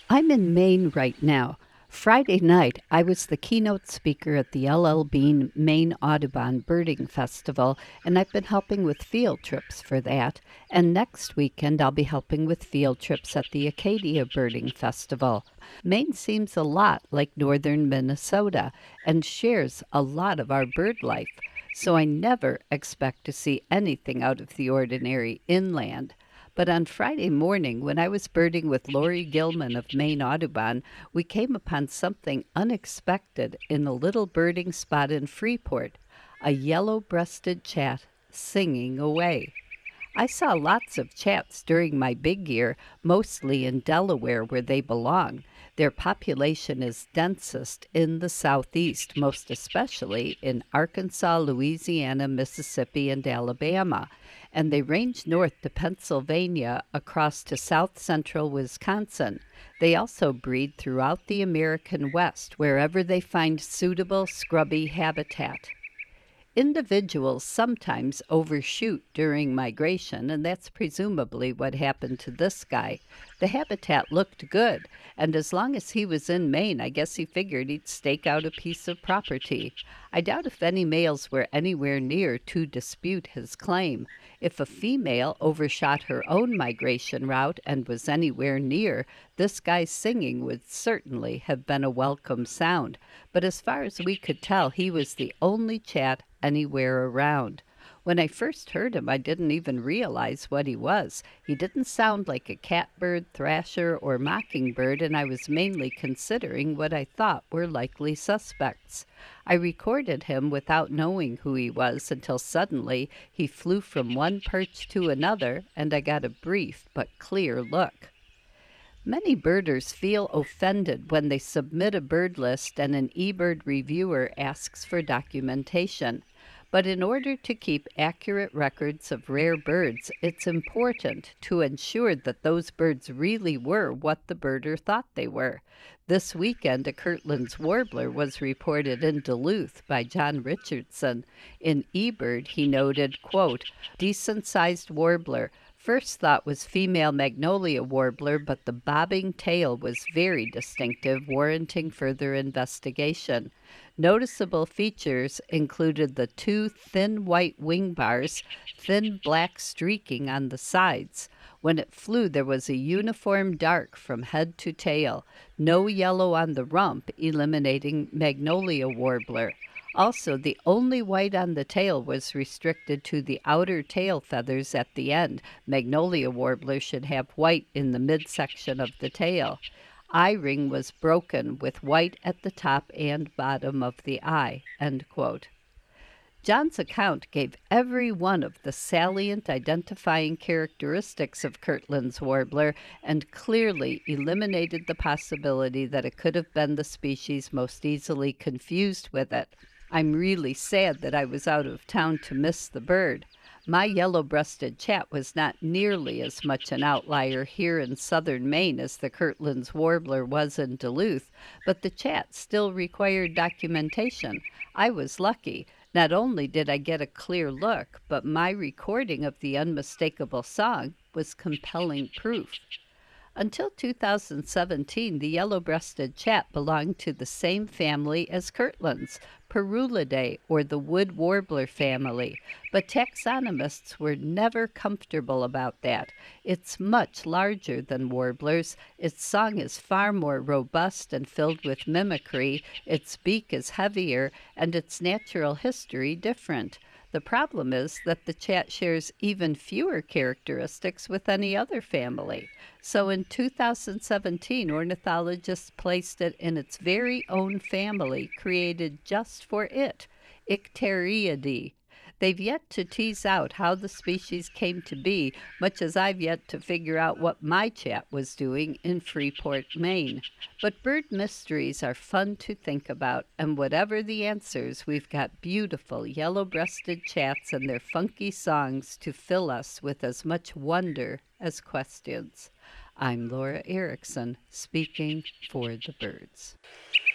I'm in Maine right now. Friday night, I was the keynote speaker at the LL Bean Maine Audubon Birding Festival, and I've been helping with field trips for that. And next weekend, I'll be helping with field trips at the Acadia Birding Festival. Maine seems a lot like northern Minnesota and shares a lot of our bird life, so I never expect to see anything out of the ordinary inland. But on Friday morning, when I was birding with Lori Gilman of Maine Audubon, we came upon something unexpected in a little birding spot in Freeport, a yellow breasted chat singing away. I saw lots of chats during my big year, mostly in Delaware where they belong. Their population is densest in the southeast, most especially in Arkansas, Louisiana, Mississippi, and Alabama. And they range north to Pennsylvania across to south central Wisconsin. They also breed throughout the American West wherever they find suitable scrubby habitat. Individuals sometimes overshoot during migration, and that's presumably what happened to this guy. The habitat looked good, and as long as he was in Maine, I guess he figured he'd stake out a piece of property. I doubt if any males were anywhere near to dispute his claim. If a female overshot her own migration route and was anywhere near, this guy's singing would certainly have been a welcome sound. But as far as we could tell, he was the only chat anywhere around. When I first heard him, I didn't even realize what he was. He didn't sound like a catbird, thrasher, or mockingbird, and I was mainly considering what I thought were likely suspects. I recorded him without knowing who he was until suddenly he flew from one perch to another, and I got a brief but clear look. Many birders feel offended when they submit a bird list and an eBird reviewer asks for documentation. But in order to keep accurate records of rare birds, it's important to ensure that those birds really were what the birder thought they were. This weekend, a Kirtland's warbler was reported in Duluth by John Richardson. In eBird, he noted, quote, decent-sized warbler. First thought was female magnolia warbler, but the bobbing tail was very distinctive, warranting further investigation. Noticeable features included the two thin white wing bars, thin black streaking on the sides. When it flew, there was a uniform dark from head to tail, no yellow on the rump, eliminating magnolia warbler. Also, the only white on the tail was restricted to the outer tail feathers at the end. Magnolia warbler should have white in the midsection of the tail. Eye ring was broken with white at the top and bottom of the eye, end quote. John's account gave every one of the salient identifying characteristics of Kirtland's warbler and clearly eliminated the possibility that it could have been the species most easily confused with it. I'm really sad that I was out of town to miss the bird. My yellow-breasted chat was not nearly as much an outlier here in southern Maine as the Kirtland's warbler was in Duluth, but the chat still required documentation. I was lucky. Not only did I get a clear look, but my recording of the unmistakable song was compelling proof. Until 2017, the yellow-breasted chat belonged to the same family as Kirtland's, Parulidae, or the wood warbler family, but taxonomists were never comfortable about that. It's much larger than warblers, its song is far more robust and filled with mimicry, its beak is heavier, and its natural history different. The problem is that the chat shares even fewer characteristics with any other family. So in 2017, ornithologists placed it in its very own family, created just for it, Icteriidae. They've yet to tease out how the species came to be, much as I've yet to figure out what my chat was doing in Freeport, Maine. But bird mysteries are fun to think about, and whatever the answers, we've got beautiful yellow-breasted chats and their funky songs to fill us with as much wonder as questions. I'm Laura Erickson, speaking for the birds.